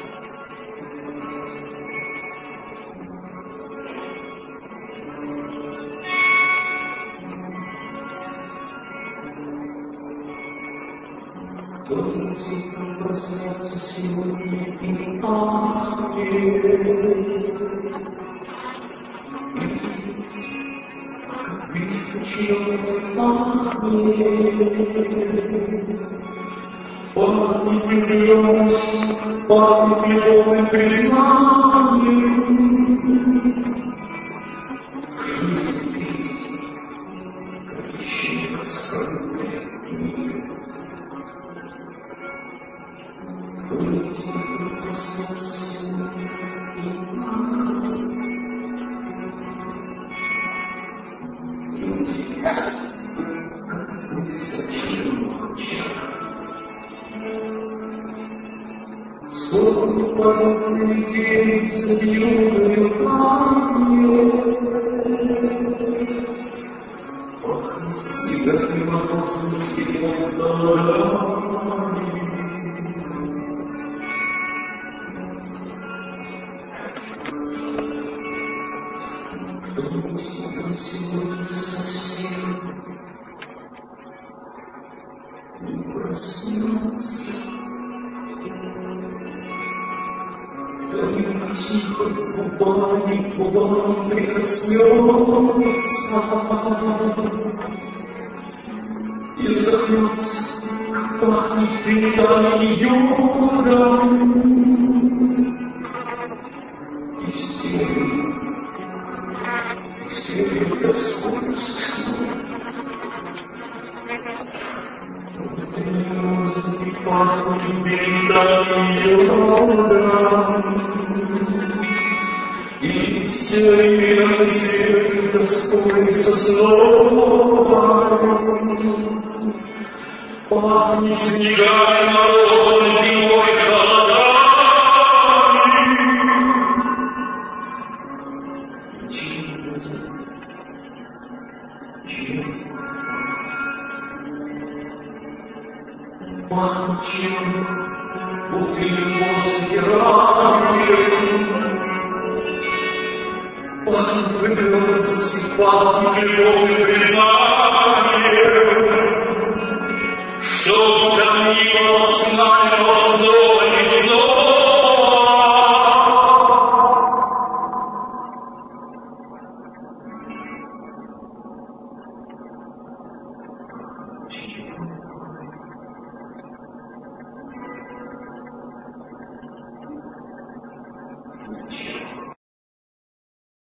Кто-то проснется сегодня и ангел. Как выскочил пахнет влюбленность, пахнет любовным признанием. Жизнь пить, как ищи раскрытая книга. Кто-то коснется и ангел. Люди, как выскочил молчат. Словно подобный день забьют пламя. Пахнет снегами морозом, снегом дорогами. Кто-то сегодня совсем не проснется. Кто-нибудь тихо губами прикоснется и задохнется, как пахнет дымом йодом. Истерия тоскою сосну. Пахнет дымом йодом. Истерия свет тоской сосну. Пахнет снегами морозом, зимой холодами. Пахнет чем, бутыль после ранее. Пахнет влюбленность, пахнет любовным признанием. Что бы там ни было с нами, но снова